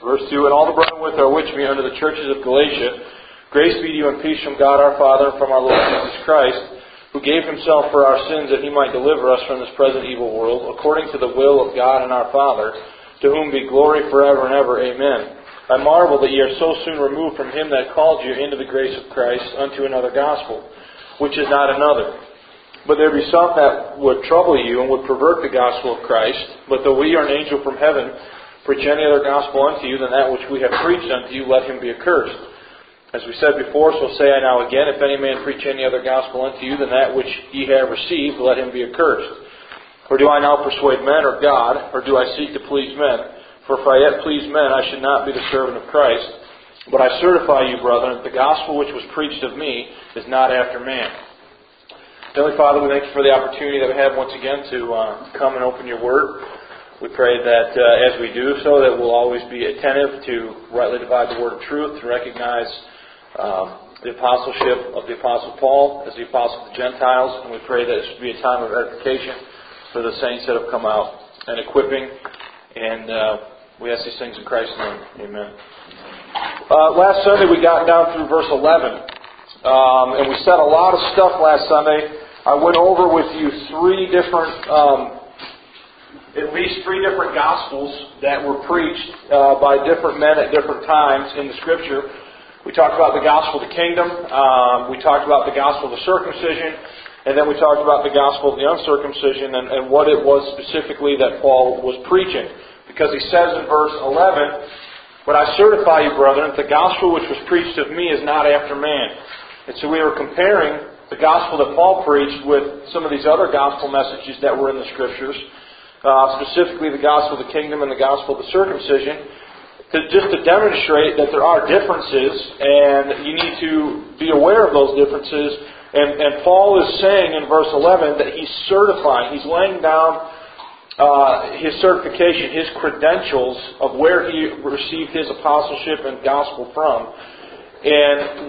Verse 2, and all the brethren with are with me unto the churches of Galatia. Grace be to you and peace from God our Father and from our Lord Jesus Christ, who gave himself for our sins that he might deliver us from this present evil world, according to the will of God and our Father, to whom be glory forever and ever. Amen. I marvel that ye are so soon removed from him that called you into the grace of Christ unto another gospel, which is not another. But there be some that would trouble you and would pervert the gospel of Christ. But though we are an angel from heaven, preach any other gospel unto you than that which we have preached unto you, let him be accursed. As we said before, so say I now again, if any man preach any other gospel unto you than that which ye have received, let him be accursed. For do I now persuade men or God, or do I seek to please men? For if I yet please men, I should not be the servant of Christ. But I certify you, brethren, that the gospel which was preached of me is not after man. Heavenly Father, we thank you for the opportunity that we have once again to come and open your Word. We pray that as we do so, that we'll always be attentive to rightly divide the word of truth, to recognize the apostleship of the Apostle Paul as the apostle of the Gentiles. And we pray that this would be a time of edification for the saints that have come out, and equipping. And we ask these things in Christ's name. Amen. Last Sunday we got down through verse 11. And we said a lot of stuff last Sunday. I went over with you at least three different Gospels that were preached by different men at different times in the Scripture. We talked about the Gospel of the Kingdom. We talked about the Gospel of the Circumcision. And then we talked about the Gospel of the Uncircumcision and what it was specifically that Paul was preaching. Because he says in verse 11, but I certify you, brethren, that the Gospel which was preached of me is not after man. And so we were comparing the Gospel that Paul preached with some of these other Gospel messages that were in the Scriptures. Specifically the Gospel of the Kingdom and the Gospel of the Circumcision, just to demonstrate that there are differences, and you need to be aware of those differences. And Paul is saying in verse 11 that he's certifying, he's laying down his certification, his credentials of where he received his apostleship and gospel from. And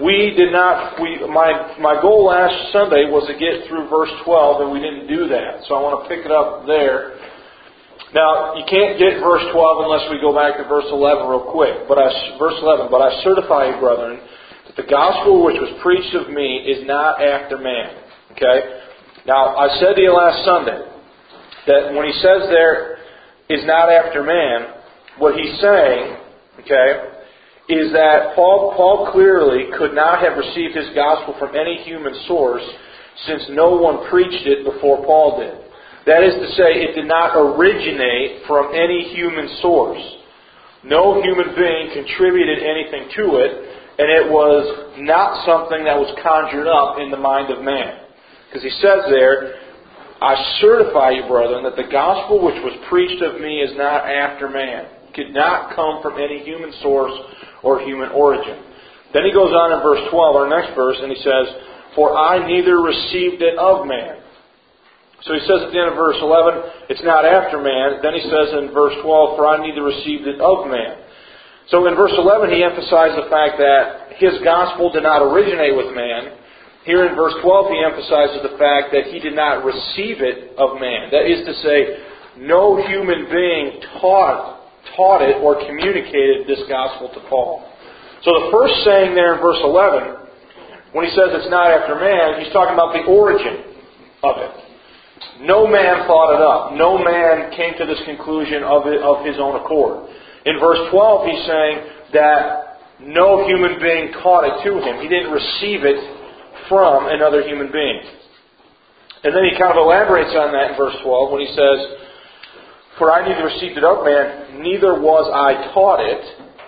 my goal last Sunday was to get through verse 12, and we didn't do that. So I want to pick it up there. Now, you can't get verse 12 unless we go back to verse 11 real quick. Verse 11, but I certify you, brethren, that the gospel which was preached of me is not after man. Okay? Now, I said to you last Sunday that when he says there is not after man, what he's saying, okay, is that Paul clearly could not have received his gospel from any human source, since no one preached it before Paul did. That is to say, it did not originate from any human source. No human being contributed anything to it, and it was not something that was conjured up in the mind of man. Because he says there, I certify you, brethren, that the gospel which was preached of me is not after man. It could not come from any human source or human origin. Then he goes on in verse 12, our next verse, and he says, for I neither received it of man. So he says at the end of verse 11, it's not after man. Then he says in verse 12, for I neither received it of man. So in verse 11 he emphasized the fact that his gospel did not originate with man. Here in verse 12 he emphasizes the fact that he did not receive it of man. That is to say, no human being taught it or communicated this gospel to Paul. So the first saying there in verse 11, when he says it's not after man, he's talking about the origin of it. No man thought it up. No man came to this conclusion of his own accord. In verse 12, he's saying that no human being taught it to him. He didn't receive it from another human being. And then he kind of elaborates on that in verse 12 when he says, for I neither received it of man, neither was I taught it.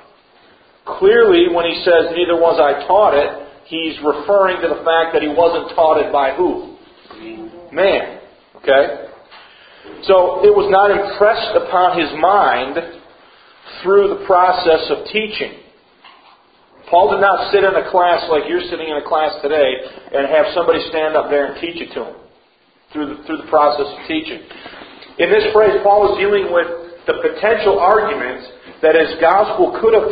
Clearly, when he says, neither was I taught it, he's referring to the fact that he wasn't taught it by who? Man. Okay? So it was not impressed upon his mind through the process of teaching. Paul did not sit in a class like you're sitting in a class today and have somebody stand up there and teach it to him through the process of teaching. In this phrase, Paul is dealing with the potential argument that his gospel could have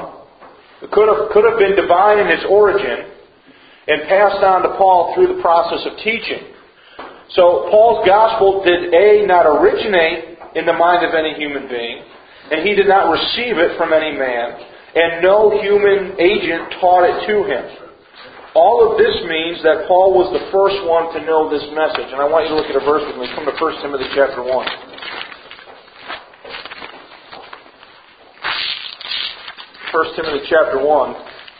been divine in its origin and passed on to Paul through the process of teaching. So Paul's gospel did A, not originate in the mind of any human being, and he did not receive it from any man, and no human agent taught it to him. All of this means that Paul was the first one to know this message. And I want you to look at a verse with me. Come to 1 Timothy chapter 1. 1 Timothy chapter 1.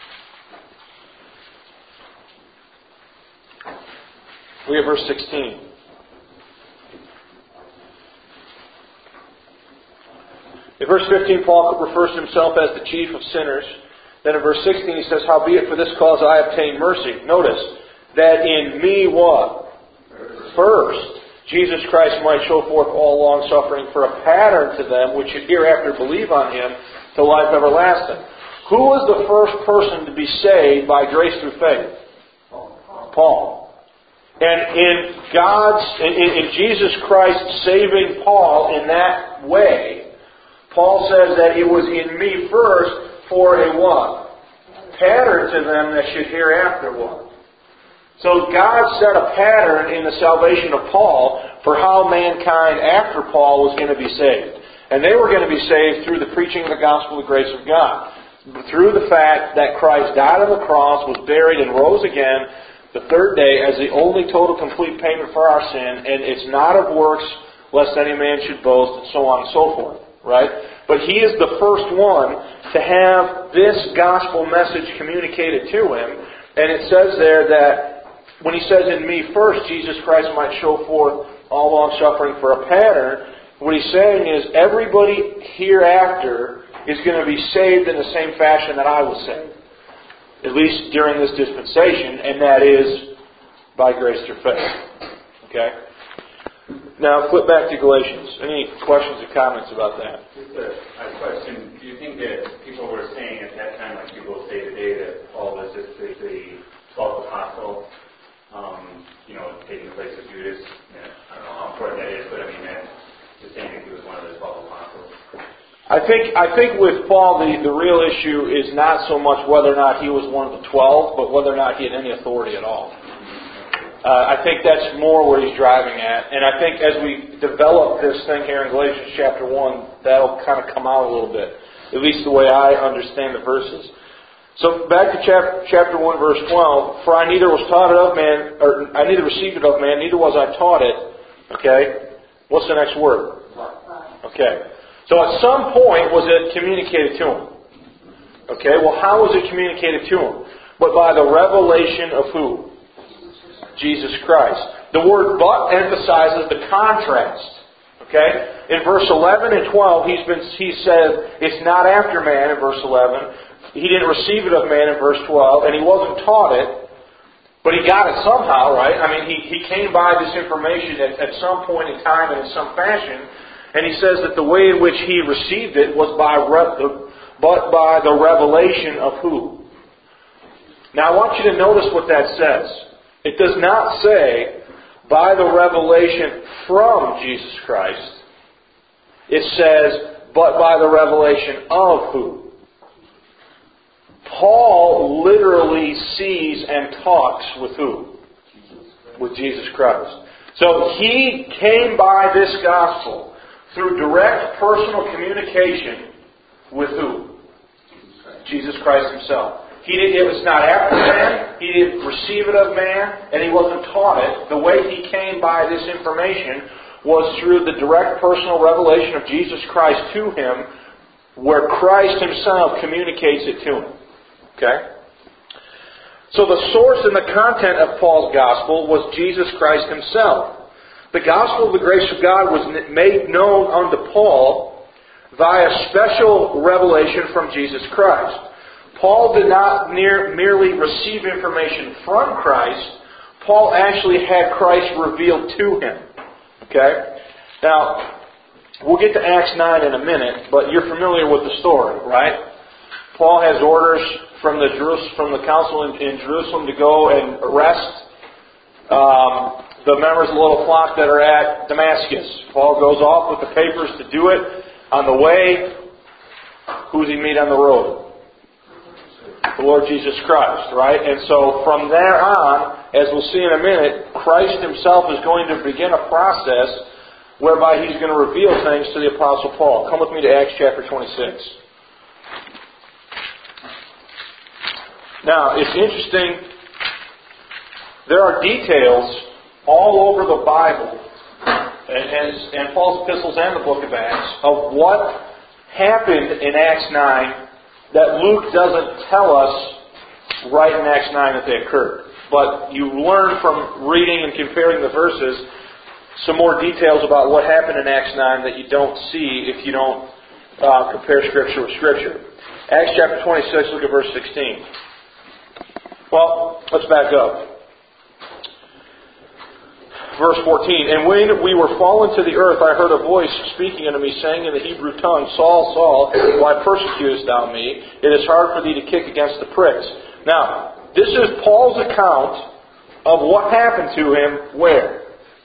Look at verse 16. In verse 15, Paul refers to himself as the chief of sinners. Then in verse 16 he says, "Howbeit for this cause I obtained mercy." Notice, that in me what? First, Jesus Christ might show forth all long suffering for a pattern to them which should hereafter believe on Him to life everlasting. Who was the first person to be saved by grace through faith? Paul. And in Jesus Christ saving Paul in that way, Paul says that it was in me first for a what? Pattern to them that should hereafter what? So God set a pattern in the salvation of Paul for how mankind after Paul was going to be saved. And they were going to be saved through the preaching of the gospel of the grace of God. Through the fact that Christ died on the cross, was buried, and rose again the third day as the only total complete payment for our sin, and it's not of works, lest any man should boast, and so on and so forth. Right? But he is the first one to have this gospel message communicated to him. And it says there that when he says, "In me first, Jesus Christ might show forth all long suffering for a pattern," what he's saying is everybody hereafter is going to be saved in the same fashion that I was saved. At least during this dispensation, and that is by grace through faith. Okay? Now, flip back to Galatians. Any questions or comments about that? Just a question. Do you think that people were saying at that time, like people say today, that Paul was just the 12th apostle, taking the place of Judas? I don't know how important that is, but I mean, that's just saying that he was one of the 12 apostles. I think with Paul, the real issue is not so much whether or not he was one of the 12, but whether or not he had any authority at all. I think that's more where he's driving at. And I think as we develop this thing here in Galatians chapter 1, that'll kind of come out a little bit. At least the way I understand the verses. So back to chapter 1, verse 12. "For I neither was taught it of man, or I neither received it of man, neither was I taught it." Okay? What's the next word? Okay. So at some point was it communicated to him. Okay, well how was it communicated to him? But by the revelation of who? Jesus Christ. The word "but" emphasizes the contrast. Okay? In verse 11 and 12, he said, it's not after man in verse 11. He didn't receive it of man in verse 12, and he wasn't taught it, but he got it somehow, right? I mean, he came by this information at some point in time and in some fashion, and he says that the way in which he received it was by the revelation of who? Now I want you to notice what that says. It does not say by the revelation from Jesus Christ. It says, but by the revelation of who? Paul literally sees and talks with who? With Jesus Christ. So he came by this gospel through direct personal communication with who? Jesus Christ himself. It was not after man, he didn't receive it of man, and he wasn't taught it. The way he came by this information was through the direct personal revelation of Jesus Christ to him, where Christ himself communicates it to him. Okay? So the source and the content of Paul's gospel was Jesus Christ himself. The gospel of the grace of God was made known unto Paul via special revelation from Jesus Christ. Paul did not merely receive information from Christ. Paul actually had Christ revealed to him. Okay? Now, we'll get to Acts 9 in a minute, but you're familiar with the story, right? Paul has orders from the council in Jerusalem to go and arrest the members of the little flock that are at Damascus. Paul goes off with the papers to do it. On the way, who does he meet on the road? The Lord Jesus Christ, right? And so from there on, as we'll see in a minute, Christ himself is going to begin a process whereby he's going to reveal things to the Apostle Paul. Come with me to Acts chapter 26. Now, it's interesting. There are details all over the Bible, and Paul's epistles and the book of Acts, of what happened in Acts 9 that Luke doesn't tell us right in Acts 9 that they occurred. But you learn from reading and comparing the verses some more details about what happened in Acts 9 that you don't see if you don't compare Scripture with Scripture. Acts chapter 26, look at verse 16. Well, let's back up. Verse 14, and when we were fallen to the earth, I heard a voice speaking unto me, saying in the Hebrew tongue, Saul, Saul, why persecutest thou me? It is hard for thee to kick against the pricks. Now, this is Paul's account of what happened to him where?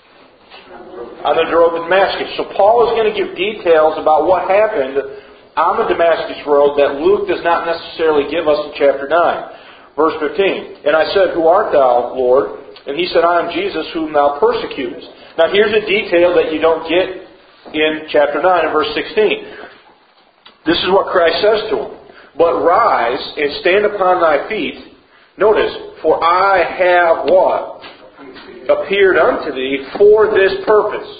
On the road to Damascus. So Paul is going to give details about what happened on the Damascus road that Luke does not necessarily give us in chapter 9. Verse 15, and I said, who art thou, Lord? And he said, I am Jesus whom thou persecutest. Now here's a detail that you don't get in chapter 9 and verse 16. This is what Christ says to him. But rise and stand upon thy feet. Notice, for I have what? Appeared unto thee for this purpose.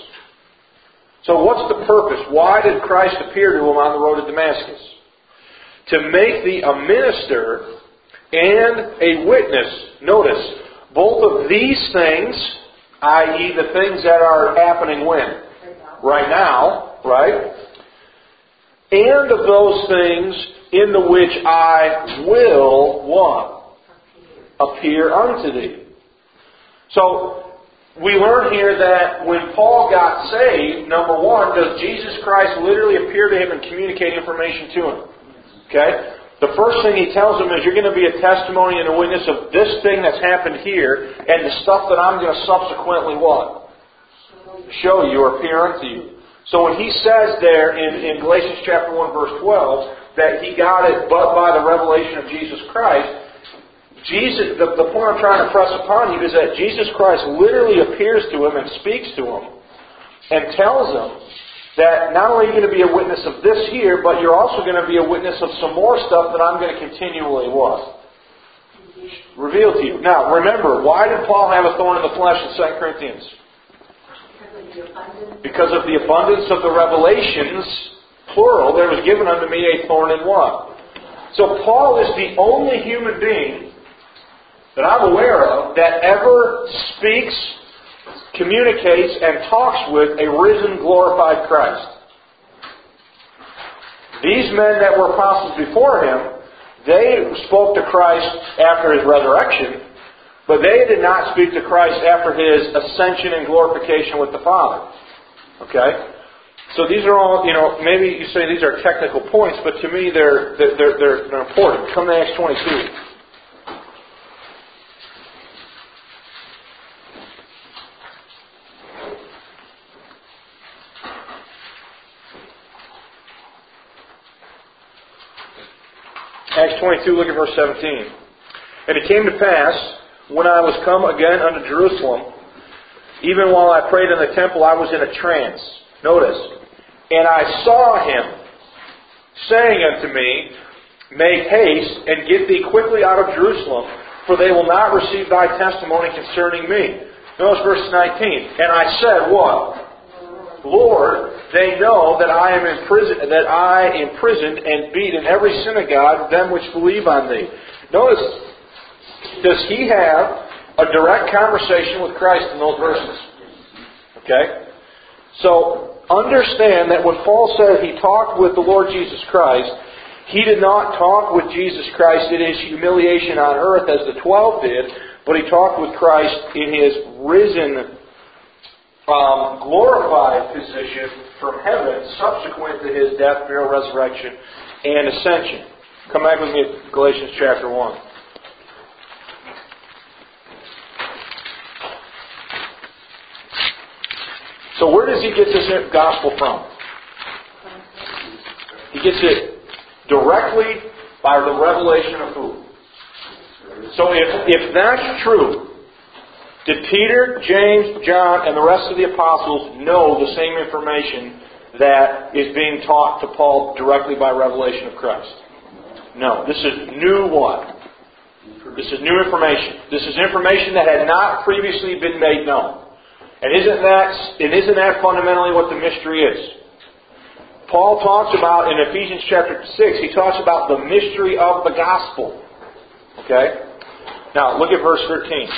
So what's the purpose? Why did Christ appear to him on the road to Damascus? To make thee a minister and a witness. Notice, both of these things, i.e. the things that are happening when? Right now, right? And of those things in the which I will, what? Appear unto thee. So, we learn here that when Paul got saved, number one, does Jesus Christ literally appear to him and communicate information to him? Okay? The first thing he tells them is, you're going to be a testimony and a witness of this thing that's happened here, and the stuff that I'm going to subsequently what? Show you or appear unto you. So when he says there in Galatians chapter 1 verse 12, that he got it but by the revelation of Jesus Christ, the point I'm trying to press upon you is that Jesus Christ literally appears to him and speaks to him and tells him that not only are you going to be a witness of this here, but you're also going to be a witness of some more stuff that I'm going to continually what? Reveal to you. Now, remember, why did Paul have a thorn in the flesh in 2 Corinthians? Because of the abundance of the revelations, plural, there was given unto me a thorn in what? So Paul is the only human being that I'm aware of that ever speaks, communicates, and talks with a risen, glorified Christ. These men that were apostles before him, they spoke to Christ after his resurrection, but they did not speak to Christ after his ascension and glorification with the Father. Okay? So these are all, maybe you say these are technical points, but to me they're important. Come to Acts 22. Acts 22, look at verse 17. And it came to pass, when I was come again unto Jerusalem, even while I prayed in the temple, I was in a trance. Notice. And I saw him, saying unto me, make haste, and get thee quickly out of Jerusalem, for they will not receive thy testimony concerning me. Notice verse 19. And I said, what? Lord, they know that I am imprisoned and beat in every synagogue them which believe on thee. Notice, does he have a direct conversation with Christ in those verses? Okay? So, understand that when Paul said he talked with the Lord Jesus Christ, he did not talk with Jesus Christ in his humiliation on earth as the 12 did, but he talked with Christ in his risen, glorified position from heaven subsequent to his death, burial, resurrection, and ascension. Come back with me to Galatians chapter 1. So where does he get this gospel from? He gets it directly by the revelation of who? So if that's true, Did Peter, James, John, and the rest of the apostles know the same information that is being taught to Paul directly by revelation of Christ? No. This is new what? This is new information. This is information that had not previously been made known. And isn't that fundamentally what the mystery is? Paul talks about, in Ephesians chapter 6, he talks about the mystery of the gospel. Okay? Now, look at verse 13.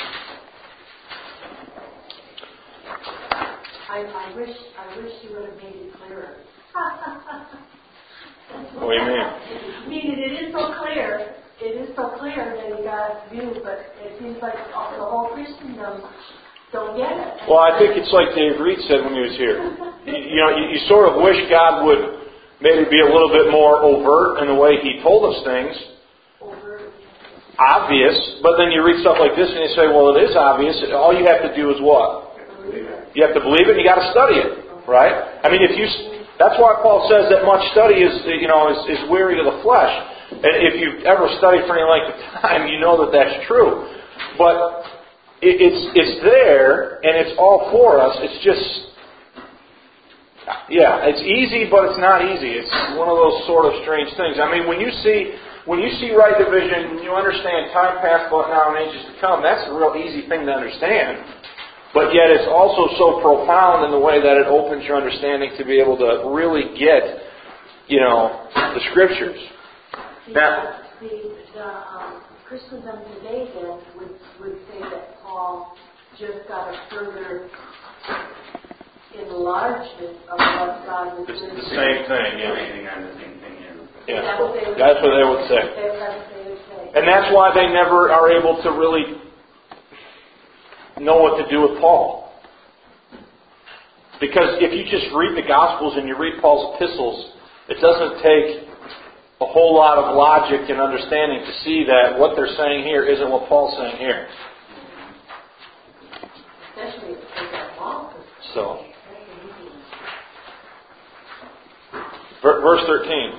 I wish you would have made it clearer. What do you mean? I mean, it is so clear. It is so clear that He got us view, but it seems like the whole Christendom don't get it. Well, I think it's like Dave Reed said when he was here. You sort of wish God would maybe be a little bit more overt in the way He told us things. Obvious, but then you read stuff like this and you say, well, it is obvious. All you have to do is what? You have to believe it and you got to study it, right? I mean, that's why Paul says that much study is weary to the flesh. And if you've ever studied for any length of time, you know that that's true. But it's there and it's all for us. It's just, it's easy, but it's not easy. It's one of those sort of strange things. I mean, when you see right division, when you understand time past, but now, and ages to come, that's a real easy thing to understand. But yet it's also so profound in the way that it opens your understanding to be able to really get, the Scriptures. Now, the Christendom today then would say that Paul just got a further enlargement of what God was doing. The same thing, yeah. On the same thing, yeah. That's what they would say. And that's why they never are able to really know what to do with Paul. Because if you just read the Gospels and you read Paul's epistles, it doesn't take a whole lot of logic and understanding to see that what they're saying here isn't what Paul's saying here. Especially if it's long. So, verse 13.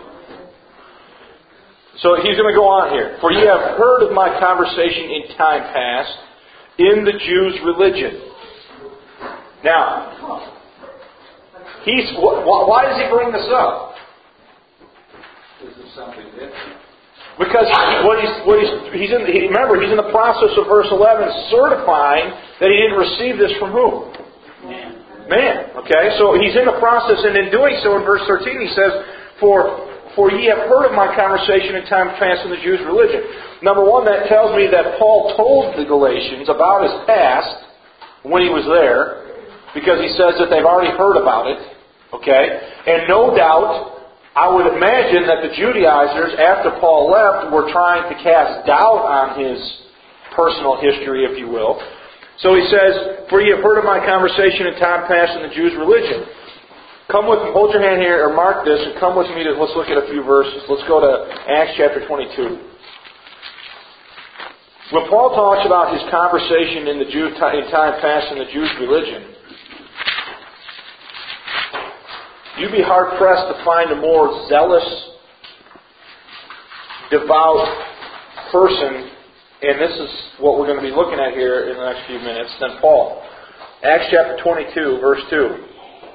So he's going to go on here. For ye have heard of my conversation in time past in the Jews' religion. Now, why does he bring this up? This is something different. Because he's in the process of verse 11 certifying that he didn't receive this from who? Man. Okay, so he's in the process, and in doing so, in verse 13 he says, For ye have heard of my conversation in time past in the Jews' religion. Number one, that tells me that Paul told the Galatians about his past when he was there, because he says that they've already heard about it. Okay? And no doubt, I would imagine that the Judaizers, after Paul left, were trying to cast doubt on his personal history, if you will. So he says, For ye have heard of my conversation in time past in the Jews' religion. Come with me, hold your hand here, or mark this, and come with me to, let's look at a few verses. Let's go to Acts chapter 22. When Paul talks about his conversation in time past in the Jews' religion, you'd be hard-pressed to find a more zealous, devout person, and this is what we're going to be looking at here in the next few minutes, than Paul. Acts chapter 22, verse 2.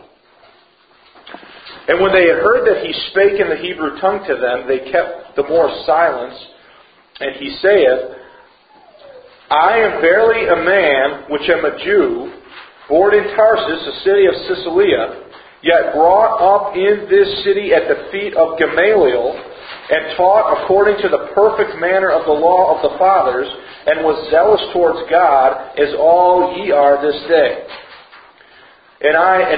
And when they had heard that he spake in the Hebrew tongue to them, they kept the more silence. And he saith, I am verily a man which am a Jew, born in Tarsus, a city of Cilicia, yet brought up in this city at the feet of Gamaliel, and taught according to the perfect manner of the law of the fathers, and was zealous towards God, as all ye are this day. And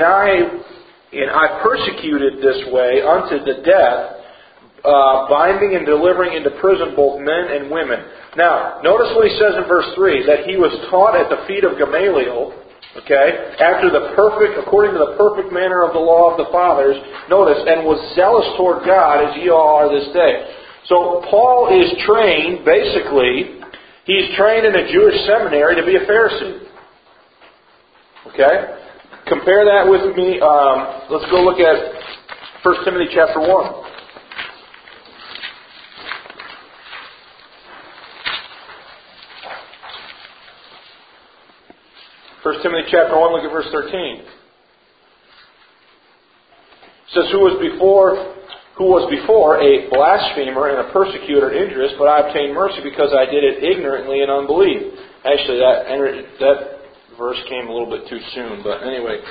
I persecuted this way unto the death, binding and delivering into prison both men and women. Now, notice what he says in verse 3, that he was taught at the feet of Gamaliel, okay, according to the perfect manner of the law of the fathers, notice, and was zealous toward God as ye all are this day. So Paul is trained, basically, he's trained in a Jewish seminary to be a Pharisee. Okay? Compare that with me. Let's go look at 1 Timothy chapter 1. 1 Timothy chapter 1, look at verse 13. It says, who was before a blasphemer and a persecutor and injurious, but I obtained mercy because I did it ignorantly and unbelief. Actually, that verse came a little bit too soon, but anyway.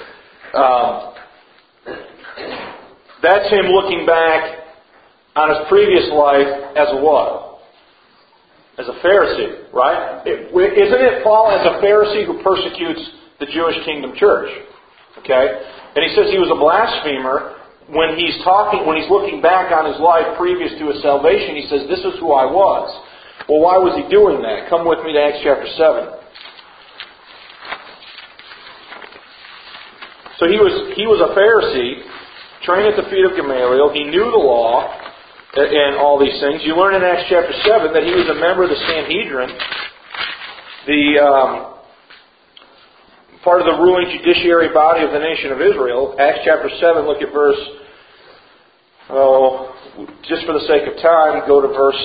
That's him looking back on his previous life as a what? As a Pharisee, right? Isn't it Paul as a Pharisee who persecutes the Jewish Kingdom Church? Okay? And he says he was a blasphemer when he's looking back on his life previous to his salvation. He says, this is who I was. Well, why was he doing that? Come with me to Acts chapter 7. So he was a Pharisee, trained at the feet of Gamaliel. He knew the law and all these things. You learn in Acts chapter 7 that he was a member of the Sanhedrin, part of the ruling judiciary body of the nation of Israel. Acts chapter 7, look at verse, just for the sake of time, go to verse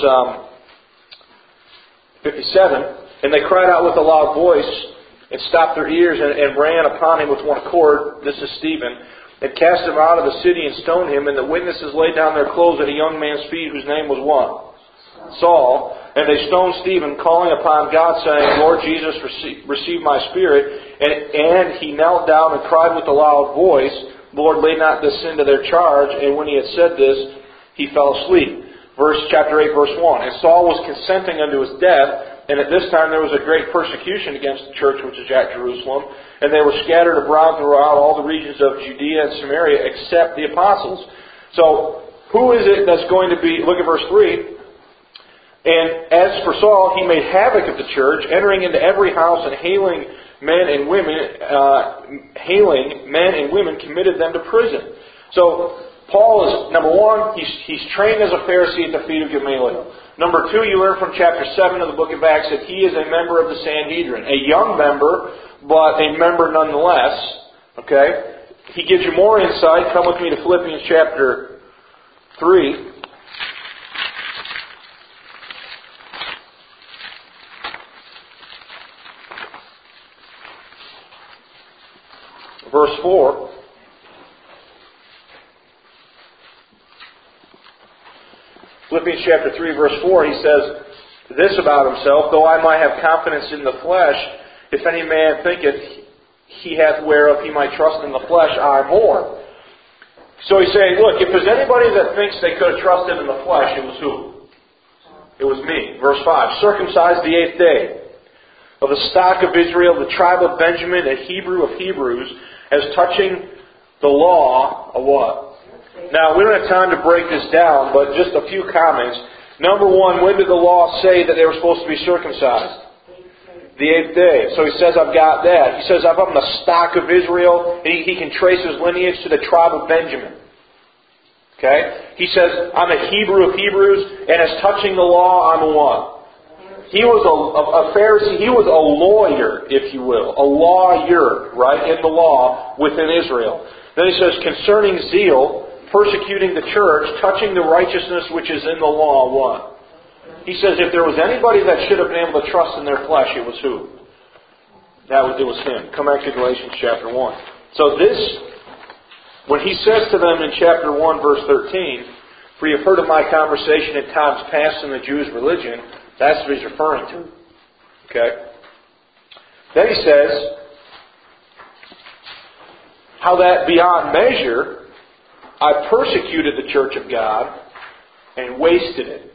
57. And they cried out with a loud voice and stopped their ears and ran upon him with one accord. This is Stephen. And cast him out of the city and stoned him. And the witnesses laid down their clothes at a young man's feet whose name was what? Saul. And they stoned Stephen, calling upon God, saying, Lord Jesus, receive my spirit. And he knelt down and cried with a loud voice, Lord, lay not this sin to their charge. And when he had said this, he fell asleep. Chapter 8, verse 1. And Saul was consenting unto his death. And at this time there was a great persecution against the church which is at Jerusalem. And they were scattered abroad throughout all the regions of Judea and Samaria except the apostles. So, who is it that's going to be... Look at verse 3. And as for Saul, he made havoc of the church, entering into every house and hailing men and women, committed them to prison. So, Paul is, number one, he's trained as a Pharisee at the feet of Gamaliel. Number two, you learn from chapter 7 of the book of Acts that he is a member of the Sanhedrin. A young member, but a member nonetheless. Okay? He gives you more insight. Come with me to Philippians chapter 3. Verse 4. Philippians chapter 3, verse 4, he says this about himself, though I might have confidence in the flesh, if any man thinketh he hath whereof he might trust in the flesh, I more. So he's saying, look, if there's anybody that thinks they could have trusted in the flesh, it was who? It was me. Verse 5, circumcised the 8th day, of the stock of Israel, the tribe of Benjamin, a Hebrew of Hebrews, as touching the law of what? Now, we don't have time to break this down, but just a few comments. Number one, when did the law say that they were supposed to be circumcised? The 8th day. So he says, I've got that. He says, I'm from the stock of Israel. He can trace his lineage to the tribe of Benjamin. Okay? He says, I'm a Hebrew of Hebrews, and as touching the law, I'm a what? He was a Pharisee. He was a lawyer, if you will. A lawyer, right, in the law within Israel. Then he says, concerning zeal, persecuting the church, touching the righteousness which is in the law, what? He says if there was anybody that should have been able to trust in their flesh, it was who? It was him. Come back to Galatians chapter 1. So this, when he says to them in chapter 1, verse 13, for you have heard of my conversation in times past in the Jews' religion, that's what he's referring to. Okay? Then he says, how that beyond measure I persecuted the church of God and wasted it.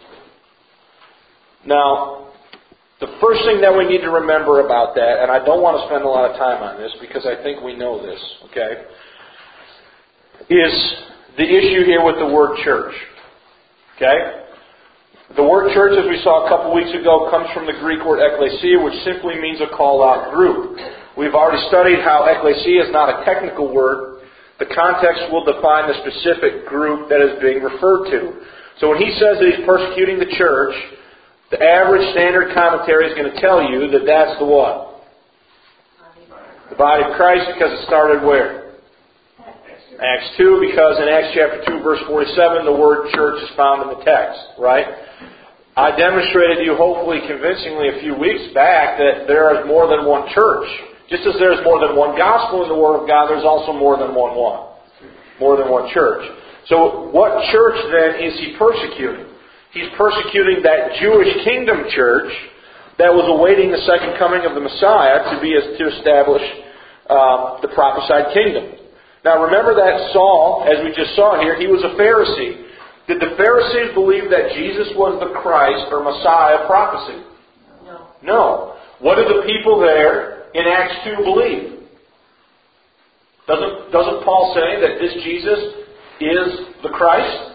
Now, the first thing that we need to remember about that, and I don't want to spend a lot of time on this because I think we know this, okay, is the issue here with the word church. Okay? The word church, as we saw a couple weeks ago, comes from the Greek word ekklesia, which simply means a call-out group. We've already studied how ekklesia is not a technical word. The context will define the specific group that is being referred to. So when he says that he's persecuting the church, the average standard commentary is going to tell you that that's the what? The body of Christ, because it started where? Acts 2, because in Acts chapter 2, verse 47, the word church is found in the text, right? I demonstrated to you, hopefully convincingly, a few weeks back that there is more than one church Just as there's more than one gospel in the Word of God, there's also more than one what? More than one church. So what church then is he persecuting? He's persecuting that Jewish kingdom church that was awaiting the second coming of the Messiah to establish the prophesied kingdom. Now remember that Saul, as we just saw here, he was a Pharisee. Did the Pharisees believe that Jesus was the Christ or Messiah of prophecy? No. What did the people there in Acts 2 believe? Doesn't Paul say that this Jesus is the Christ?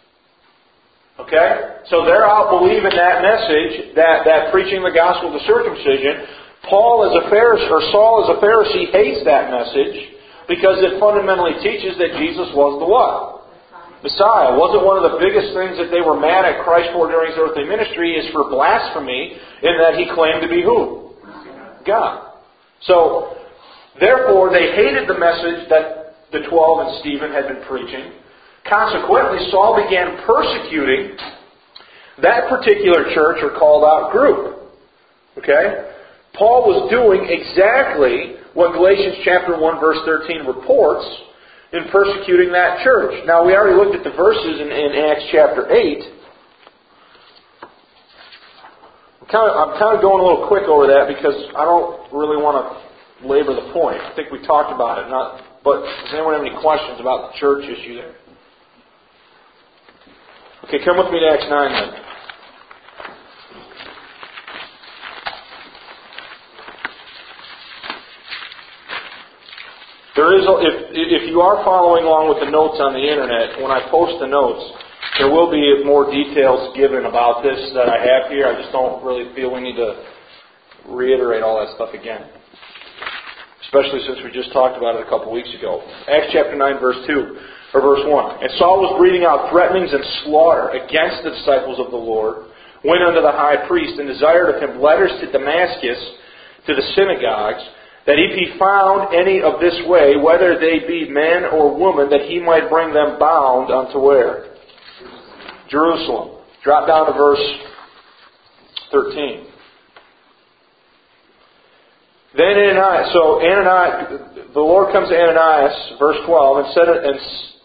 Okay? So they're out believing that message, that preaching the gospel of the circumcision. Saul as a Pharisee hates that message because it fundamentally teaches that Jesus was the what? Messiah. Wasn't one of the biggest things that they were mad at Christ for during His earthly ministry is for blasphemy in that He claimed to be who? God. So, therefore, they hated the message that the 12 and Stephen had been preaching. Consequently, Saul began persecuting that particular church or called out group. Okay? Paul was doing exactly what Galatians chapter 1 verse 13 reports in persecuting that church. Now, we already looked at the verses in Acts chapter 8. I'm kind of going a little quick over that because I don't really want to labor the point. I think we talked about it. But does anyone have any questions about the church issue there? Okay, come with me to Acts 9 then. If you are following along with the notes on the internet, when I post the notes, there will be more details given about this that I have here. I just don't really feel we need to reiterate all that stuff again. Especially since we just talked about it a couple weeks ago. Acts chapter 9 verse 2, or verse 1. And Saul was breathing out threatenings and slaughter against the disciples of the Lord, went unto the high priest and desired of him letters to Damascus, to the synagogues, that if he found any of this way, whether they be men or women, that he might bring them bound unto where? Jerusalem. Drop down to verse 13. Then Ananias, the Lord comes to Ananias, verse 12, and said, and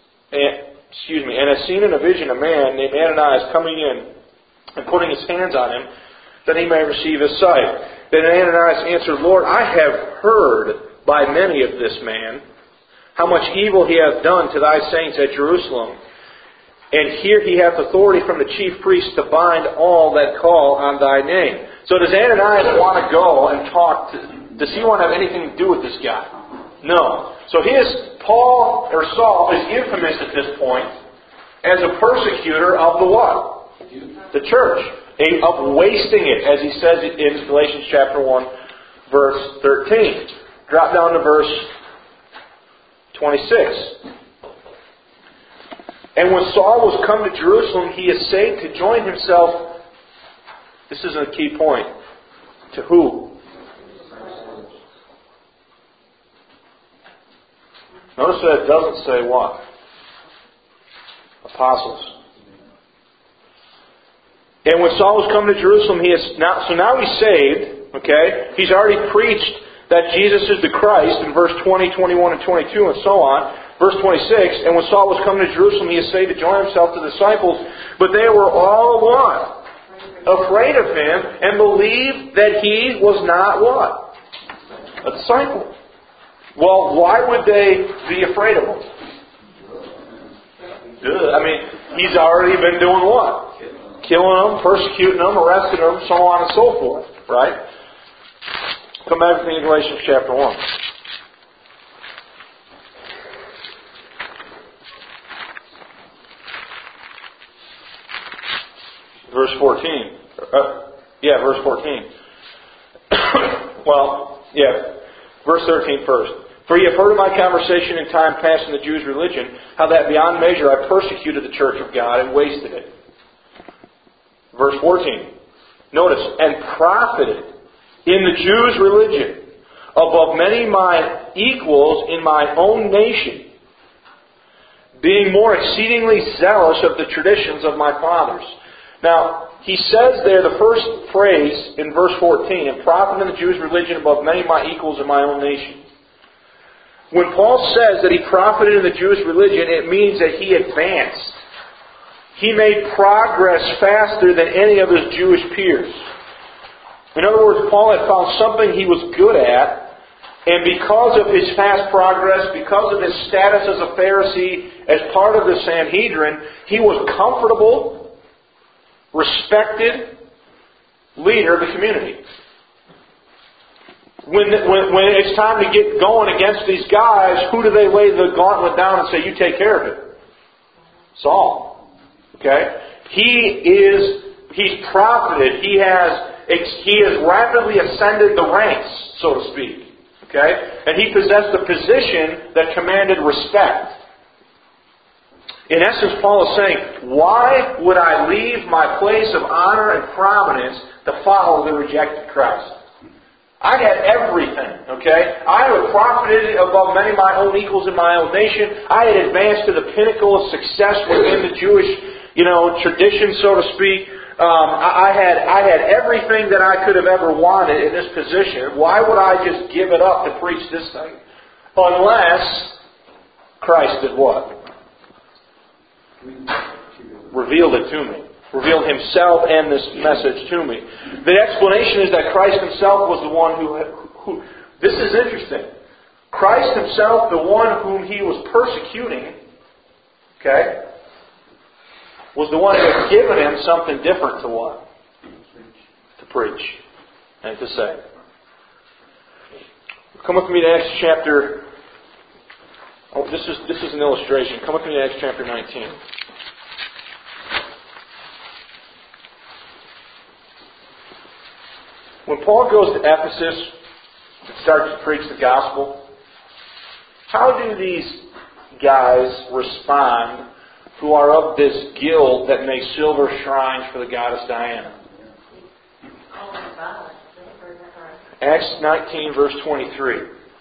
has seen in a vision a man named Ananias coming in and putting his hands on him, that he may receive his sight. Then Ananias answered, Lord, I have heard by many of this man how much evil he hath done to thy saints at Jerusalem. And here he hath authority from the chief priests to bind all that call on thy name. So does Ananias want to go and talk does he want to have anything to do with this guy? No. So Saul is infamous at this point as a persecutor of the what? The church. Of wasting it, as he says in Galatians chapter 1, verse 13. Drop down to verse 26. And when Saul was come to Jerusalem, he essayed to join himself, this is a key point, to who? Notice that it doesn't say what? Apostles. And when Saul was come to Jerusalem, now he's saved, okay? He's already preached that Jesus is the Christ in verse 20, 21, and 22, and so on. Verse 26, and when Saul was come to Jerusalem, he essayed to join himself to the disciples, but they were all what? Afraid of him, and believed that he was not what? A disciple. Well, why would they be afraid of him? I mean, he's already been doing what? Killing them, persecuting them, arresting them, so on and so forth. Right? Come back to Galatians chapter 1. Verse 14. Verse 14. Verse 13 first. For ye have heard of my conversation in time past in the Jews' religion, how that beyond measure I persecuted the church of God and wasted it. Verse 14. Notice, and profited in the Jews' religion above many my equals in my own nation, being more exceedingly zealous of the traditions of my fathers. Now, he says there, the first phrase in verse 14, and profit in the Jewish religion above many of my equals in my own nation. When Paul says that he profited in the Jewish religion, it means that he advanced. He made progress faster than any of his Jewish peers. In other words, Paul had found something he was good at, and because of his fast progress, because of his status as a Pharisee, as part of the Sanhedrin, he was comfortable, respected leader of the community. When it's time to get going against these guys, who do they lay the gauntlet down and say, you take care of it? Saul. Okay? He's profited. He has rapidly ascended the ranks, so to speak. Okay? And he possessed a position that commanded respect. In essence, Paul is saying, why would I leave my place of honor and prominence to follow the rejected Christ? I had everything, okay? I had profited above many of my own equals in my own nation. I had advanced to the pinnacle of success within the Jewish, tradition, so to speak. I had everything that I could have ever wanted in this position. Why would I just give it up to preach this thing? Unless Christ did what? Revealed it to me. Revealed Himself and this message to me. The explanation is that Christ Himself was the one who this is interesting. Christ Himself, the one whom He was persecuting, okay, was the one who had given Him something different to what? To preach and to say. Come with me to Acts chapter... this is an illustration. Come with me to Acts chapter 19. When Paul goes to Ephesus and starts to preach the gospel, how do these guys respond who are of this guild that make silver shrines for the goddess Diana? Acts 19, verse 23.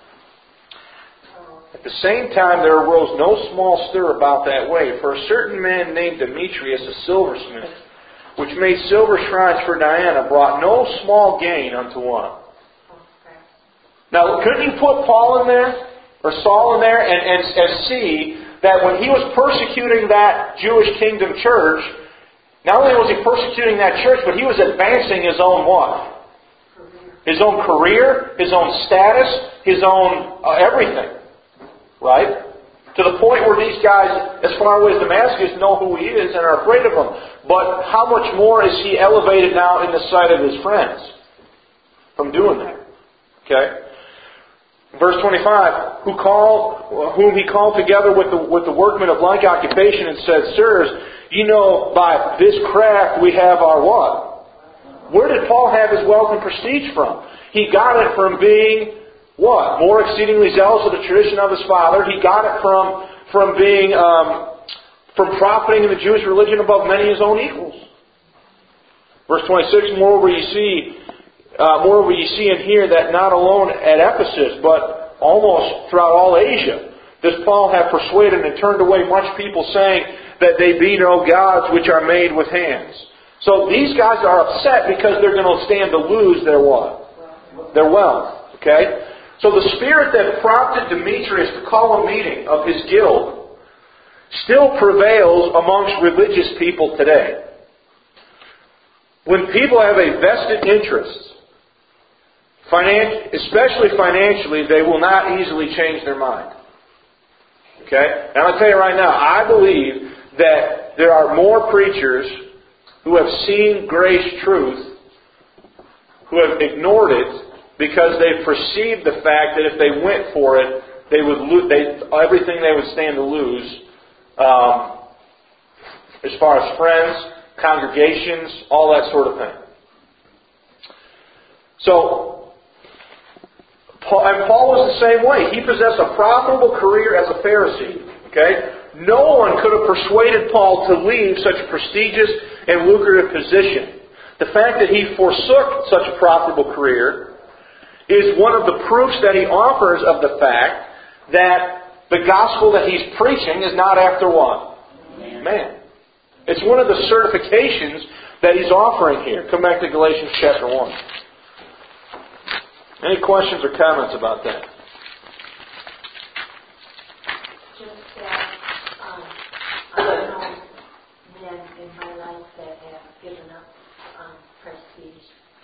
At the same time there arose no small stir about that way, for a certain man named Demetrius, a silversmith, which made silver shrines for Diana, brought no small gain unto one. Now, couldn't you put Paul in there, or Saul in there, and see that when he was persecuting that Jewish kingdom church, not only was he persecuting that church, but he was advancing his own what? His own career, his own status, his own everything. Right? To the point where these guys, as far away as Damascus, know who he is and are afraid of him. But how much more is he elevated now in the sight of his friends from doing that? Okay? Verse 25, whom he called together with the workmen of like occupation and said, Sirs, you know by this craft we have our what? Where did Paul have his wealth and prestige from? He got it from being what? More exceedingly zealous of the tradition of his father. He got it from being from profiting in the Jewish religion above many of his own equals. Verse 26, moreover you see and hear that not alone at Ephesus, but almost throughout all Asia, does Paul have persuaded and turned away much people, saying that they be no gods which are made with hands. So these guys are upset because they're going to stand to lose their what? Their wealth. Okay? So the spirit that prompted Demetrius to call a meeting of his guild still prevails amongst religious people today. When people have a vested interest, especially financially, they will not easily change their mind. Okay? And I'll tell you right now, I believe that there are more preachers who have seen grace truth, who have ignored it, because they perceived the fact that if they went for it, they would everything they would stand to lose, as far as friends, congregations, all that sort of thing. So, Paul was the same way. He possessed a profitable career as a Pharisee. Okay, no one could have persuaded Paul to leave such a prestigious and lucrative position. The fact that he forsook such a profitable career is one of the proofs that he offers of the fact that the gospel that he's preaching is not after what? Man. It's one of the certifications that he's offering here. Come back to Galatians chapter 1. Any questions or comments about that? Just that I know men in my life that have given up prestige.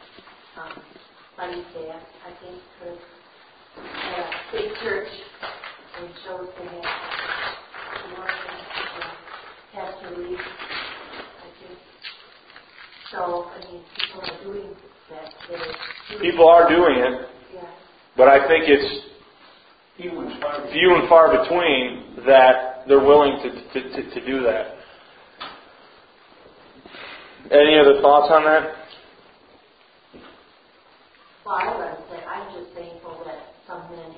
Buddy Dad, I think, could at a big church and chose to have more have to leave. I think. So, I mean, people are doing that. People are doing it, yeah. but I think it's few and far between that they're willing to do that. Any other thoughts on that? Well, I would say I'm just thankful that some men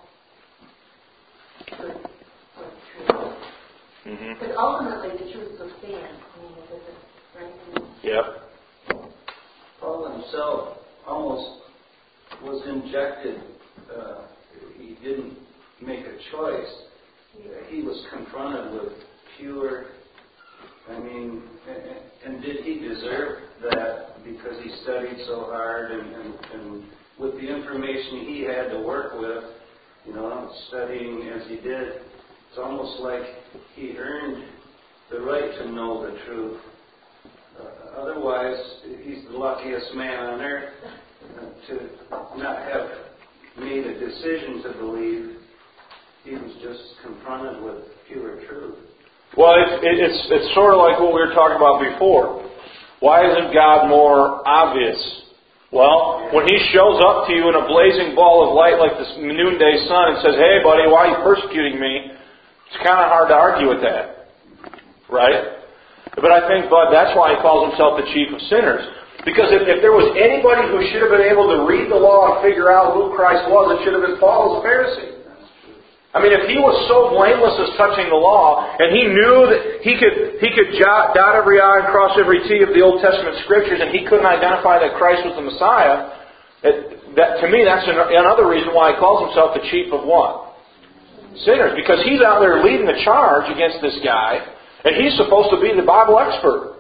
have good truth. Because ultimately the truth will stand. I mean, if it's right. Yep. Paul himself almost was injected. He didn't make a choice. He was confronted with pure. I mean, and did he deserve that because he studied so hard and with the information he had to work with, studying as he did, it's almost like he earned the right to know the truth. Otherwise, he's the luckiest man on earth to not have made a decision to believe. He was just confronted with pure truth. Well, it's sort of like what we were talking about before. Why isn't God more obvious? Well, when He shows up to you in a blazing ball of light like this noonday sun and says, "Hey, buddy, why are you persecuting me?" It's kind of hard to argue with that, right? But I think, that's why He calls Himself the chief of sinners. Because if there was anybody who should have been able to read the law and figure out who Christ was, it should have been Paul as a Pharisee. I mean, if he was so blameless as touching the law, and he knew that he could dot every I and cross every T of the Old Testament Scriptures, and he couldn't identify that Christ was the Messiah, to me that's another reason why he calls himself the chief of what? Sinners. Because he's out there leading the charge against this guy, and he's supposed to be the Bible expert.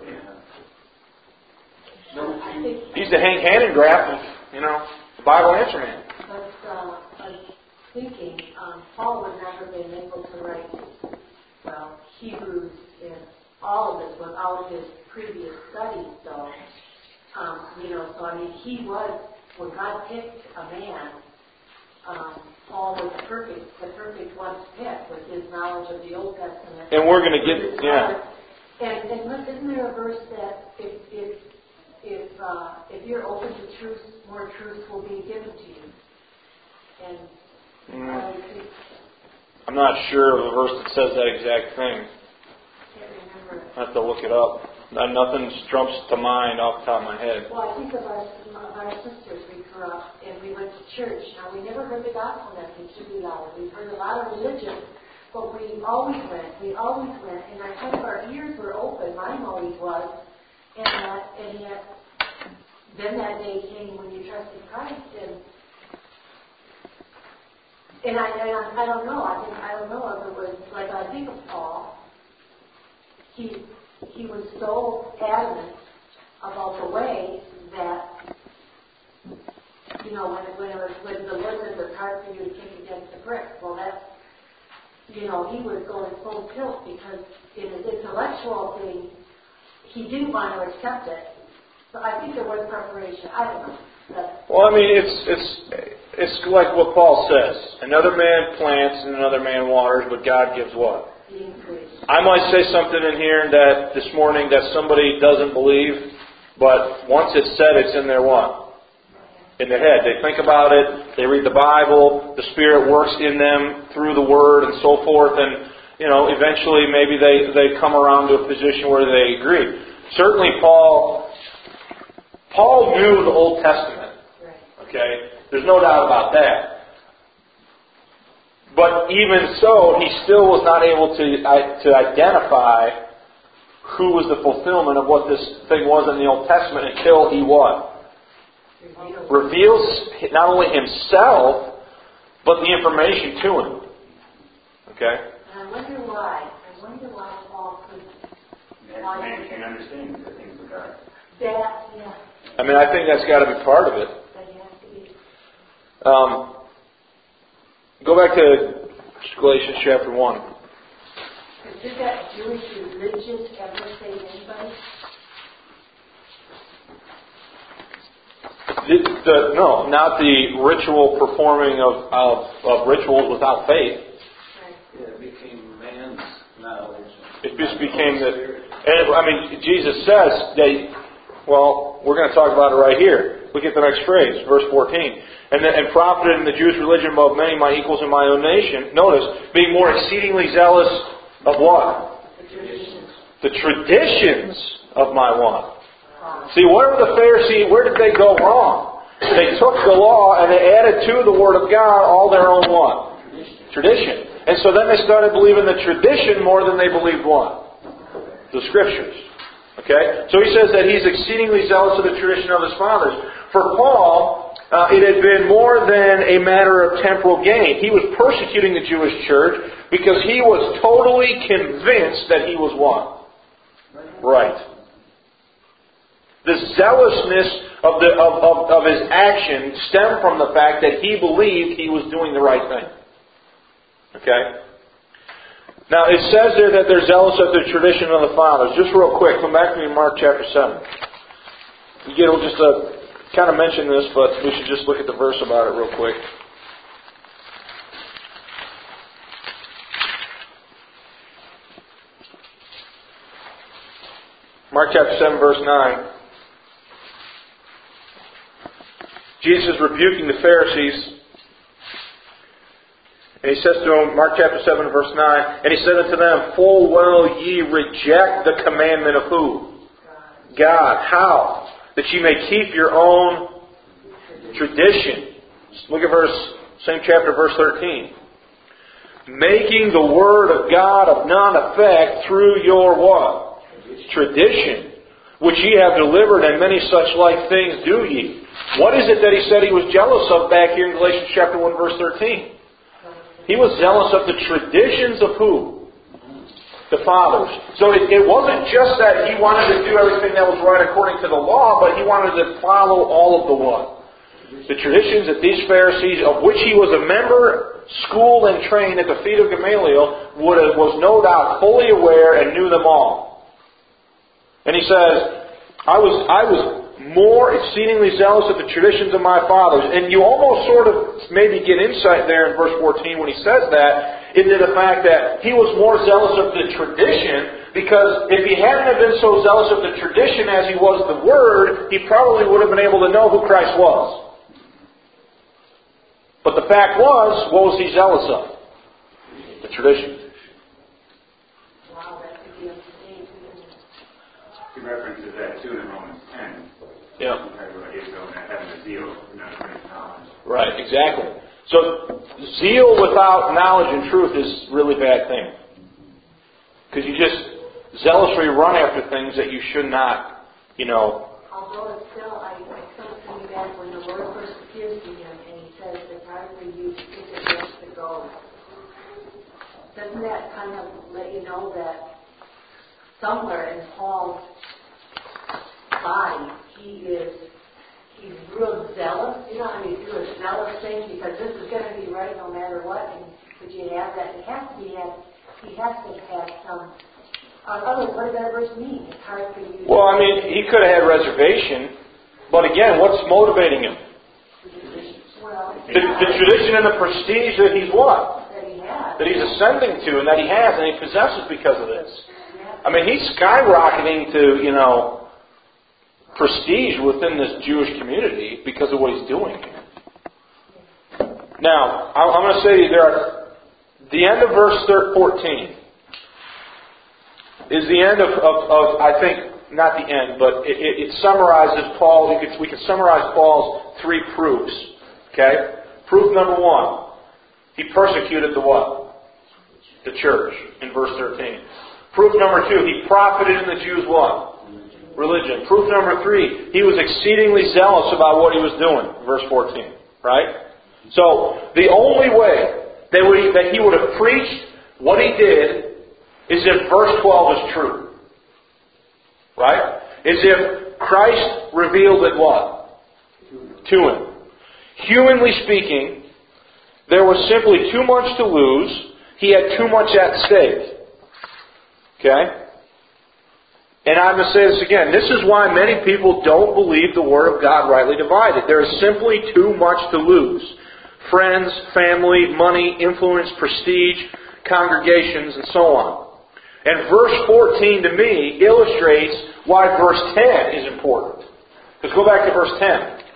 He's the Hank Hanegraaff of, the Bible answer man. But I was thinking, Paul would never been able to write, Hebrews and all of this without his previous studies, though. So I mean, he was, when God picked a man, Paul was the perfect one to pick with his knowledge of the Old Testament. And we're going to get, And isn't there a verse that if you're open to truth, more truth will be given to you? And I'm not sure of a verse that says that exact thing. Can't remember. I have to look it up. Nothing jumps to mind off the top of my head. Well, I think of our sisters. We grew up and we went to church. Now, we never heard the gospel message to be loud. We've heard a lot of religion, but we always went. And our ears were open. Mine always was. And yet, then that day came when you trusted Christ, and I don't know. I don't know if it was like I think of Paul. He was so adamant about the way that when the Lord said it's hard for you to kick against the brick. Well, that's he was going full tilt because in his intellectual thing he didn't want to accept it. So I think there was preparation. I don't know. Well, I mean, it's like what Paul says. Another man plants and another man waters, but God gives what? The increase. I might say something in here that this morning that somebody doesn't believe, but once it's said, it's in their what? In their head. They think about it, they read the Bible, the Spirit works in them through the Word and so forth, and eventually maybe they come around to a position where they agree. Certainly Paul knew the Old Testament. Okay? There's no doubt about that. But even so, he still was not able to identify who was the fulfillment of what this thing was in the Old Testament until he what? Reveals not only himself, but the information to him. Okay? And I wonder why. Paul could... Man can't understand the things of God. That, yeah. I mean, I think that's got to be part of it. That has to be. Go back to Galatians chapter 1. Did that Jewish religion ever save anybody? No, not the ritual performing of rituals without faith. Yeah, it became man's knowledge. It just became that. And I mean, Jesus says well, we're going to talk about it right here. Look at the next phrase, verse 14. And profited in the Jewish religion above many my equals in my own nation. Notice, being more exceedingly zealous of what? The traditions of my one. See, where were the Pharisees? Where did they go wrong? They took the law and they added to the Word of God all their own what? Tradition. And so then they started believing the tradition more than they believed what? The Scriptures. Okay? So he says that he's exceedingly zealous of the tradition of his fathers. For Paul, it had been more than a matter of temporal gain. He was persecuting the Jewish church because he was totally convinced that he was what? Right. The zealousness of his action stemmed from the fact that he believed he was doing the right thing. Okay? Now, it says there that they're zealous of the tradition of the fathers. Just real quick, come back to me in Mark chapter 7. Again, we'll just kind of mention this, but we should just look at the verse about it real quick. Mark chapter 7, verse 9. Jesus is rebuking the Pharisees. And he says to them, Mark chapter 7, verse 9, and he said unto them, full well ye reject the commandment of who? God. How? That ye may keep your own tradition. Look at same chapter, verse 13. Making the word of God of none effect through your what? Tradition. Which ye have delivered, and many such like things do ye. What is it that he said he was jealous of back here in Galatians chapter 1, verse 13? He was zealous of the traditions of who? The fathers. So it wasn't just that he wanted to do everything that was right according to the law, but he wanted to follow all of the what? The traditions that these Pharisees, of which he was a member, schooled and trained at the feet of Gamaliel, was no doubt fully aware and knew them all. And he says, I was more exceedingly zealous of the traditions of my fathers. And you almost sort of maybe get insight there in verse 14 when he says that, into the fact that he was more zealous of the tradition, because if he hadn't have been so zealous of the tradition as he was the Word, he probably would have been able to know who Christ was. But the fact was, what was he zealous of? The tradition. Wow, that's a good thing. He references that too in Romans 10. Yeah. Having a zeal, not knowledge. Right, exactly. So, zeal without knowledge and truth is a really bad thing. Because you just zealously run after things that you should not, Although it's still, I still think back when the Lord first appears to him and he says, it's hard for you to think against the goad. Doesn't that kind of let you know that somewhere in Paul's body, he's real zealous. You know, do a zealous thing because this is going to be right no matter what. And would you have that? He has to have some. Otherwise, what does that verse mean? It's hard for you. Well, I mean, he could have had reservation, but again, what's motivating him? Well, The tradition and the prestige that he's what? That he has. That he's ascending to and that he has and he possesses because of this. I mean, he's skyrocketing to, prestige within this Jewish community because of what he's doing. Now, I'm going to say to you, the end of verse 14 is the end of I think, not the end, but it summarizes Paul. We can summarize Paul's 3 proofs. Okay? Proof number 1, he persecuted the what? The church, in verse 13. Proof number 2, he profited in the Jews' what? Religion. Proof number 3, he was exceedingly zealous about what he was doing. Verse 14. Right? So, the only way that he would have preached what he did is if verse 12 is true. Right? Is if Christ revealed it what? To him. Humanly speaking, there was simply too much to lose. He had too much at stake. Okay? And I'm going to say this again. This is why many people don't believe the Word of God rightly divided. There is simply too much to lose. Friends, family, money, influence, prestige, congregations, and so on. And verse 14 to me illustrates why verse 10 is important. Let's go back to verse 10.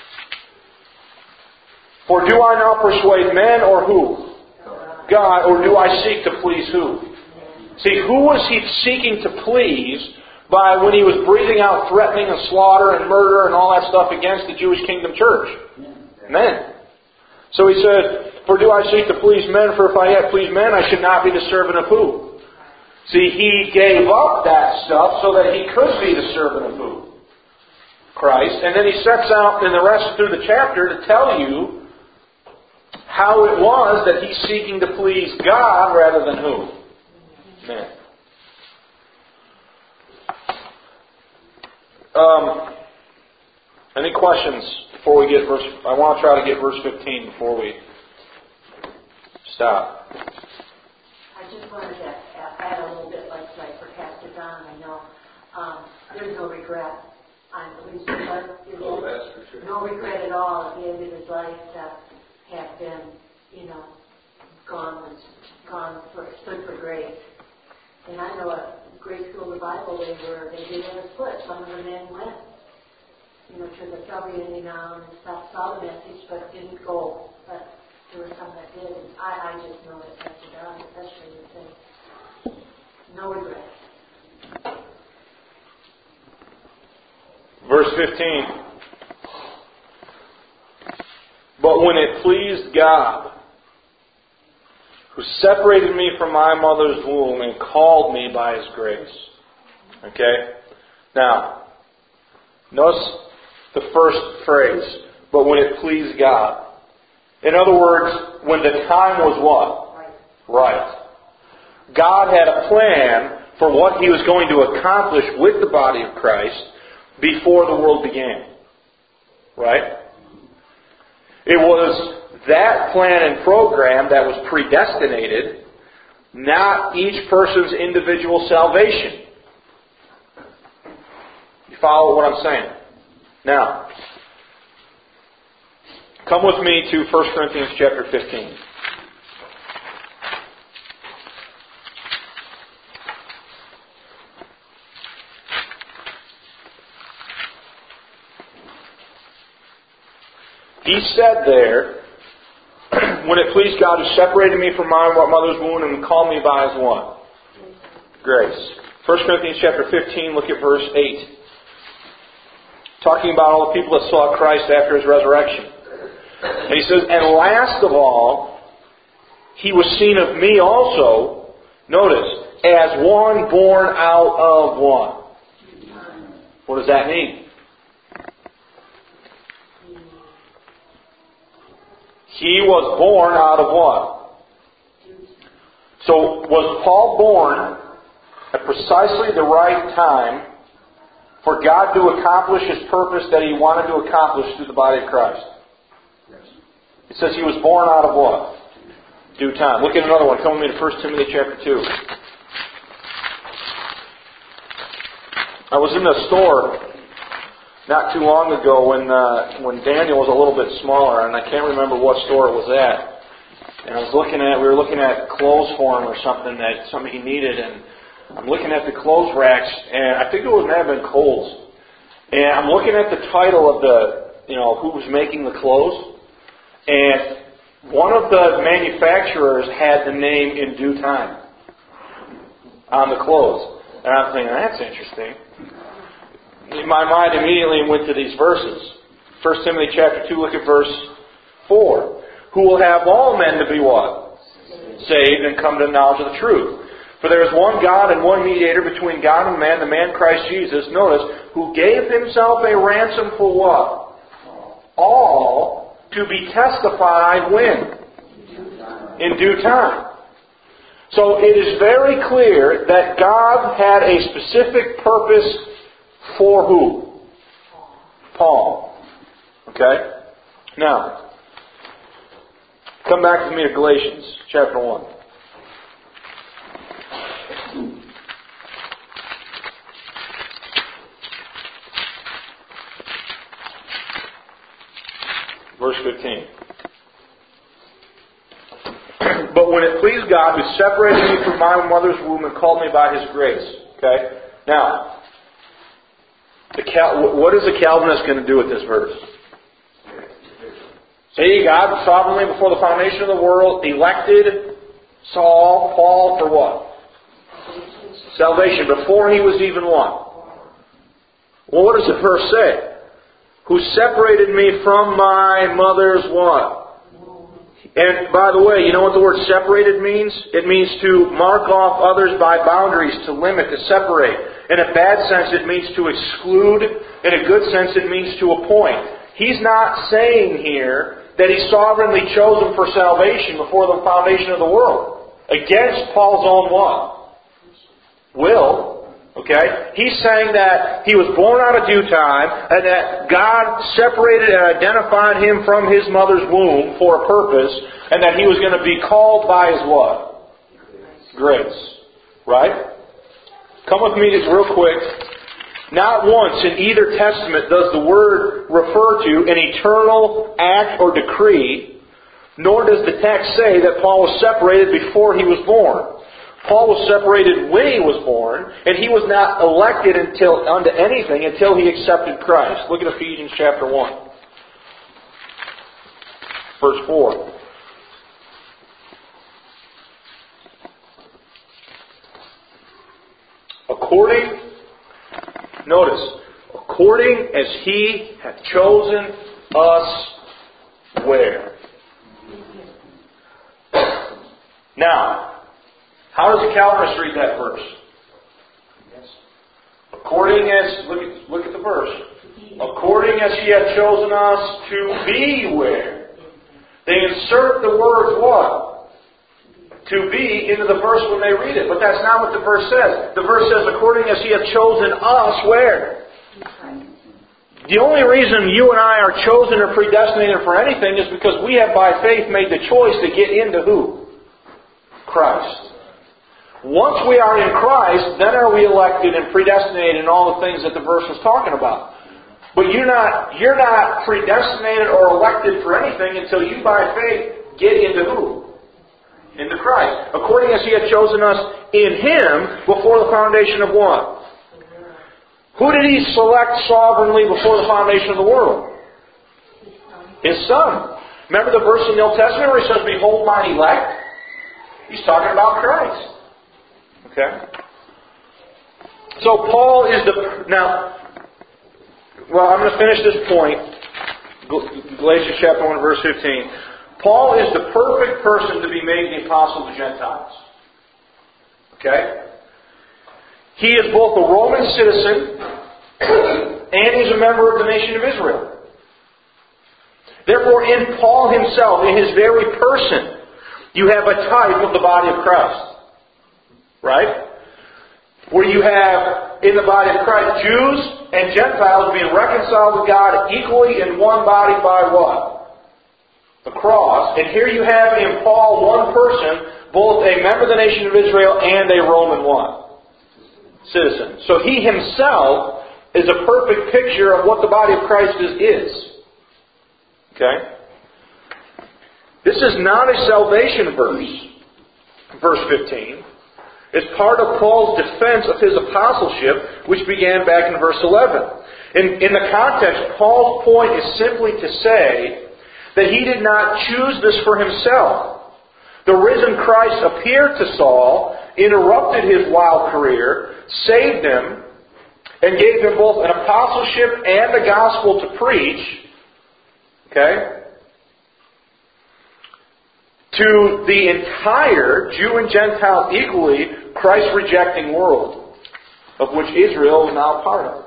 For do I now persuade men or who? God. Or do I seek to please who? See, who was he seeking to please by when he was breathing out threatening and slaughter and murder and all that stuff against the Jewish Kingdom Church? Men. So he said, for do I seek to please men? For if I yet please men, I should not be the servant of who? See, he gave up that stuff so that he could be the servant of who? Christ. And then he sets out in the rest through the chapter to tell you how it was that he's seeking to please God rather than who? Men. Any questions before we get verse... I want to try to get verse 15 before we stop. I just wanted to add a little bit, like for Pastor Don. I know there's no regret on his part. Oh, that's for sure. No regret at all at the end of his life to have been, stood for grace. And I know a great school of the Bible where they did have a split. Some of the men went, to the Calvary Indian and stuff, saw the message, but didn't go. But there were some that did. And I just know that Pastor Don, especially, would say, no regret. Verse 15. But when it pleased God, who separated me from my mother's womb and called me by His grace. Okay? Now, notice the first phrase, but when it pleased God. In other words, when the time was what? Right. God had a plan for what He was going to accomplish with the body of Christ before the world began. Right? It was that plan and program that was predestinated, not each person's individual salvation. You follow what I'm saying? Now, come with me to 1 Corinthians chapter 15. He said there, when it pleased God who separated me from my mother's womb and called me by His what? Grace. 1 Corinthians chapter 15, look at verse 8. Talking about all the people that saw Christ after His resurrection. And he says, and last of all, He was seen of me also, notice, as one born out of what? What does that mean? He was born out of what? So, was Paul born at precisely the right time for God to accomplish His purpose that He wanted to accomplish through the body of Christ? It says he was born out of what? Due time. Look at another one. Come with me to 1 Timothy chapter 2. I was in the store not too long ago when Daniel was a little bit smaller, and I can't remember what store it was at. And we were looking at clothes for him or something he needed, and I'm looking at the clothes racks, and I think it may have been Kohl's. And I'm looking at the title of who was making the clothes, and one of the manufacturers had the name In Due Time on the clothes. And I'm thinking, that's interesting. My mind immediately went to these verses. 1 Timothy chapter 2, look at verse 4. Who will have all men to be what? Saved and come to the knowledge of the truth. For there is one God and one mediator between God and man, the man Christ Jesus, notice, who gave Himself a ransom for what? All to be testified when? In due time. So it is very clear that God had a specific purpose for who? Paul. Okay? Now, come back with me to Galatians chapter 1. Verse 15. But when it pleased God, who separated me from my mother's womb and called me by His grace. Okay? Now, what is the Calvinist going to do with this verse? See, God sovereignly before the foundation of the world elected Paul for what? Salvation. Before he was even what? Well, what does the verse say? Who separated me from my mother's what? And by the way, you know what the word separated means? It means to mark off others by boundaries, to limit, to separate. In a bad sense, it means to exclude. In a good sense, it means to appoint. He's not saying here that He sovereignly chose him for salvation before the foundation of the world. Against Paul's own what? Will. Okay? He's saying that he was born out of due time and that God separated and identified him from his mother's womb for a purpose and that he was going to be called by His what? Grace. Right? Come with me just real quick. Not once in either testament does the word refer to an eternal act or decree, nor does the text say that Paul was separated before he was born. Paul was separated when he was born, and he was not elected unto anything until he accepted Christ. Look at Ephesians chapter 1. Verse 4. According as He hath chosen us where? Now, how does the Calvinist read that verse? According as, look at the verse. According as He hath chosen us to be where? They insert the words what? To be into the verse when they read it. But that's not what the verse says. The verse says, according as He hath chosen us where? The only reason you and I are chosen or predestinated for anything is because we have by faith made the choice to get into who? Christ. Once we are in Christ, then are we elected and predestinated and all the things that the verse was talking about. But you're not predestinated or elected for anything until you by faith get into who? Into Christ. According as He had chosen us in Him before the foundation of what? Who did He select sovereignly before the foundation of the world? His Son. Remember the verse in the Old Testament where He says, behold mine elect? He's talking about Christ. Okay? So Paul is I'm going to finish this point. Galatians chapter 1 verse 15. Paul is the perfect person to be made the apostle of the Gentiles. Okay? He is both a Roman citizen and he's a member of the nation of Israel. Therefore, in Paul himself, in his very person, you have a type of the body of Christ. Right? Where you have, in the body of Christ, Jews and Gentiles being reconciled with God equally in one body by what? The cross. And here you have in Paul one person, both a member of the nation of Israel and a Roman what? Citizen. So he himself is a perfect picture of what the body of Christ is. Okay? This is not a salvation verse. Verse 15. It's part of Paul's defense of his apostleship, which began back in verse 11. In the context, Paul's point is simply to say that he did not choose this for himself. The risen Christ appeared to Saul, interrupted his wild career, saved him, and gave him both an apostleship and the gospel to preach. Okay? To the entire Jew and Gentile equally Christ-rejecting world, of which Israel is now a part of.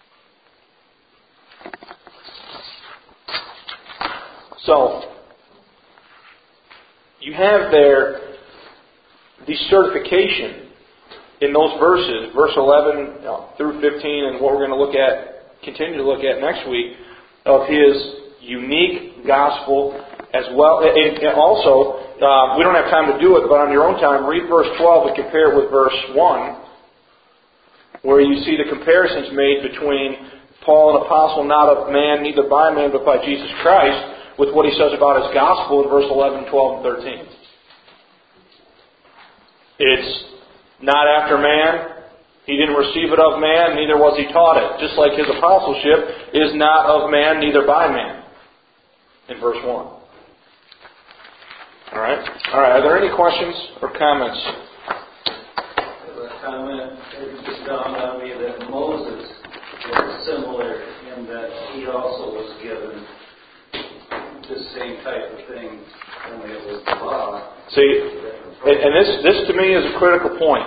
So, you have there the certification in those verses, verse 11 through 15, and what we're going to look at continue to look at next week, of His unique gospel as well. And also, we don't have time to do it, but on your own time, read verse 12 and compare it with verse 1, where you see the comparisons made between Paul, an apostle, not of man, neither by man, but by Jesus Christ, with what he says about His gospel in verse 11, 12, and 13. It's not after man. He didn't receive it of man, neither was He taught it. Just like His apostleship is not of man, neither by man. In verse 1. Alright? Are there any questions or comments? A comment, it just dawned on me that Moses was similar in that he also was given the same type of thing, only it was the law. See, and this to me is a critical point.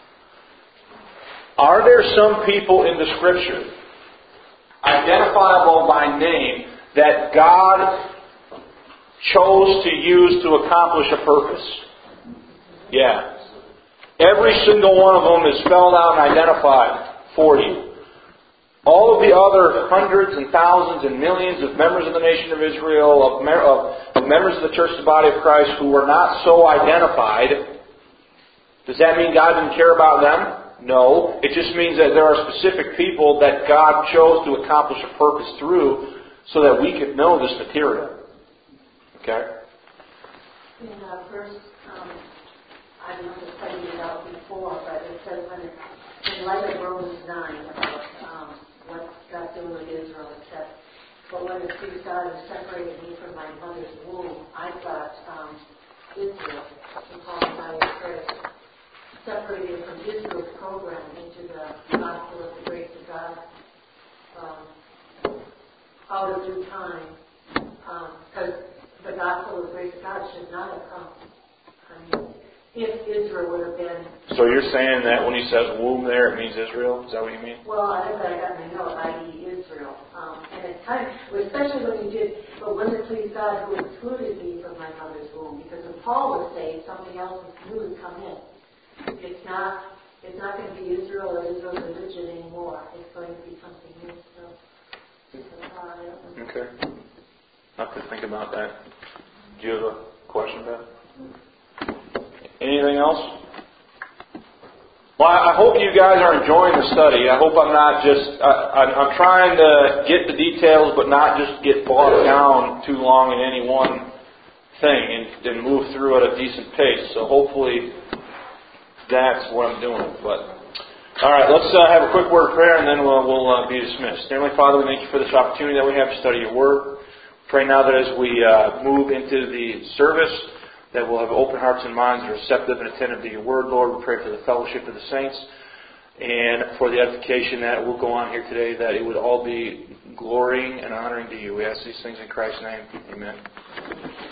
Are there some people in the Scripture, identifiable by name, that God chose to use to accomplish a purpose? Yeah. Every single one of them is spelled out and identified for you. All of the other hundreds and thousands and millions of members of the nation of Israel, of members of the church, the body of Christ, who were not so identified, does that mean God didn't care about them? No. It just means that there are specific people that God chose to accomplish a purpose through so that we could know this material. Okay? In verse, I don't know if I studied it out before, but it says in light of Romans 9 about what God's doing with Israel, except, but when it sees God has separated me from my mother's womb, I thought Israel, and Paul by His grace, separated from Israel's program into the gospel of the grace of God out of due time, because the gospel of the grace of God should not have come. I mean, if Israel would have been... So you're saying that when he says womb there, it means Israel? Is that what you mean? Well, that's what I got in my note, i.e. Israel. And it's kind of, especially when you did, but when it pleased God who excluded me from my mother's womb, because when Paul was saved, something else would come in. It's not going to be Israel or Israel's religion anymore. It's going to be something new. So, okay. I'll have to think about that. Do you have a question, Beth? Anything else? Well, I hope you guys are enjoying the study. I hope I'm not just... I'm trying to get the details, but not just get bogged down too long in any one thing and move through at a decent pace. So hopefully that's what I'm doing. But all right, let's have a quick word of prayer, and then we'll be dismissed. Heavenly Father, we thank You for this opportunity that we have to study Your Word. Pray now that as we move into the service, that we'll have open hearts and minds that are receptive and attentive to Your Word, Lord. We pray for the fellowship of the saints and for the edification that will go on here today, that it would all be glorying and honoring to You. We ask these things in Christ's name. Amen.